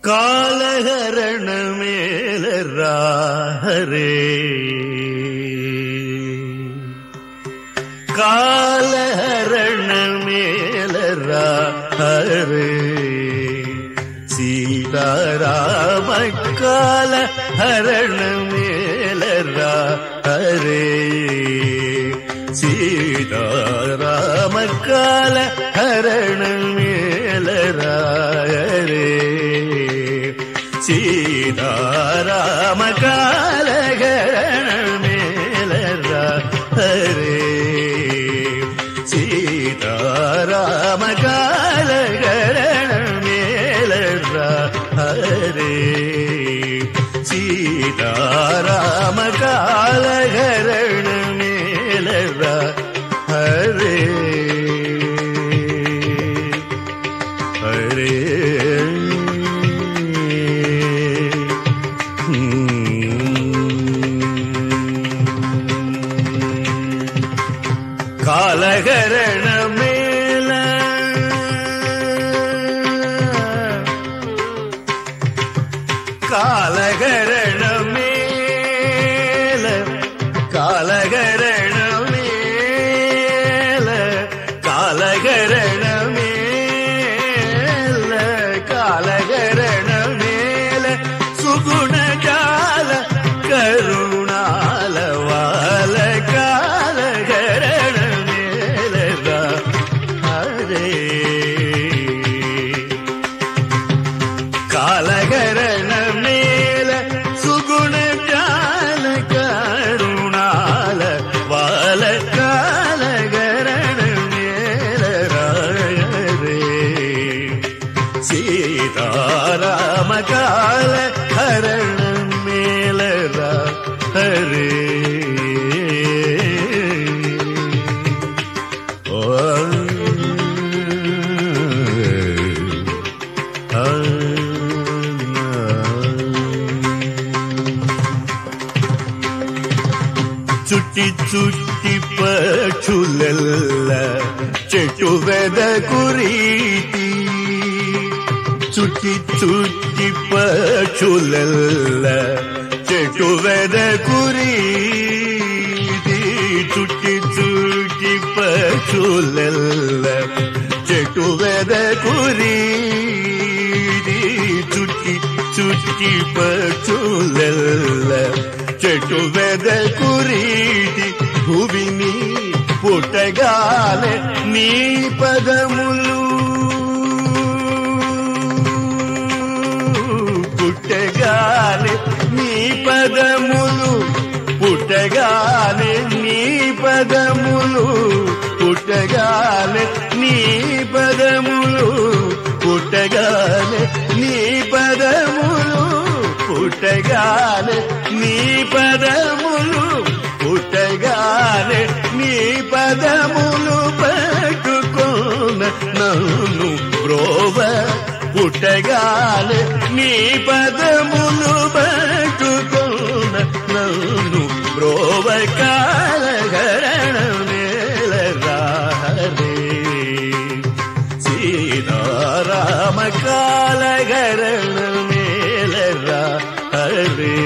ಕಾಲಹರಣ ಮೇಲರ ಹರೇ ಕಾಲಹರಣ ಮೇಲರ ಹರೇ ಸೀತಾರಾಮ ಕಾಲಹರಣ ಮೇಲರ ಹರೇ ಸೀತಾರಾಮ ಕಾಲಹರಣ ಮೇಲರ ಹರೇ ಸೀತಾರಾಮ ಕಾಲಹರಣ ಮೇಲರ ಹರೇ ಸೀತಾರಾಮ ಕಾಲಹರಣ ಮೇಲರ ಹರೇ ಸೀತಾರಾಮ ಕಾಲಹರಣ ಮೇಲರ ಹರೇ ಹರೇ ಕಾಲಹರಣ ಮೇಲ ಕಾಲಹರಣ ಮೇಲ ಕಾಲಹರಣ ಮೇಲ ಕಾಲಹರಣ ಮೇಲ ಕಾಲಹರಣ ಮೇಲ ಸುಗುಣ ಜಾಲ ಕರುಣಾಲ ವಾಲ ಕಾಲಹರಣ ಮೇಲರ ಹರೇ ಕಾಲಹರಣ ಮೇಲ ಸುಗುಣ ಜಾಲ ಕರುಣಾಲ ವಾಲ ಕಾಲಹರಣ ಮೇಲರ ಹರೇ ಸೀತಾರಾಮ ಕಾಲಹರಣ ಮೇಲರ ಹರೇ చుట్టి చుట్టి పక్షులెల్ల చెట్టు వెద కురీతి చుట్టి చుట్టి పక్షులెల్ల చెట్టు వెద కురీతి చుట్టి చుట్టి పక్షులెల్ల చెట్టు వెద కురీతి చుట్టి చుట్టి పక్షులెల్ల చెట్టు వెద కురీతి భువిని పుట్టగాలే నీ పదములు పుట్టగాలే నీ పదములు పుట్టగాలే నీ పదములు పుట్టగాలే నీ పదములు పుట్టగాలే నీ పదములు పుట్టగాలే నీ పదములు పుట్టగాలే నీ పదములు పట్టుకోన నన్ను బ్రోవ పుట్టగాలే నీ పదములు పట్టుకోన నన్ను బ్రోవ కాలహరణ మేలర హరే సీతారామ కాలహరణ మేలర హరే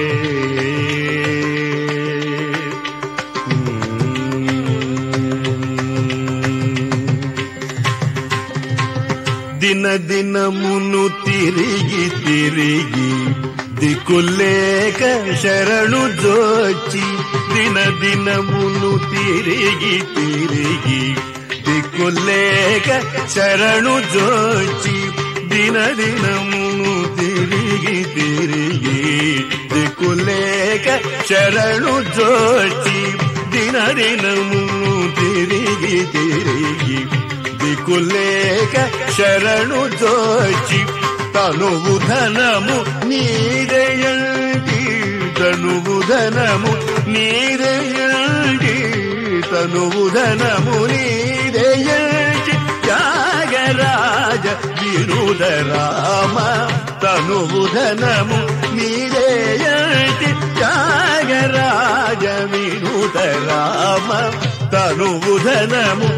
దిన దినమును తిరిగి తిరిగి దిక్కులేక శరణు జోచి దిన దినమును తిరిగి తిరిగి దిక్కులేక శరణు జోచి దిన దినమును తిరిగి తిరిగి దిక్కులేక శరణు జోచి దిన దినమును తిరిగి తిరిగి దిక్కులేక శరణు జోచి తనువు ధనము నీదయంటి తనువు ధనము నీదయంటి తనువు ధనము నీదయంటి త్యాగరాజ వినుద రామ తనువు ధనము నీదయంటి త్యాగరాజ వినుద రామ తనువు ధనము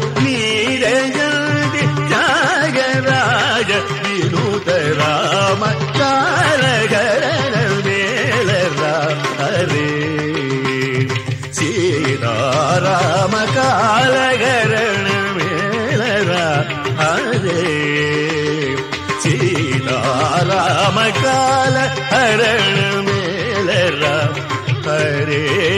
నీదయంటి త్యాగరాజ వినుద రామ మమకాల హరణ మేలరా హరే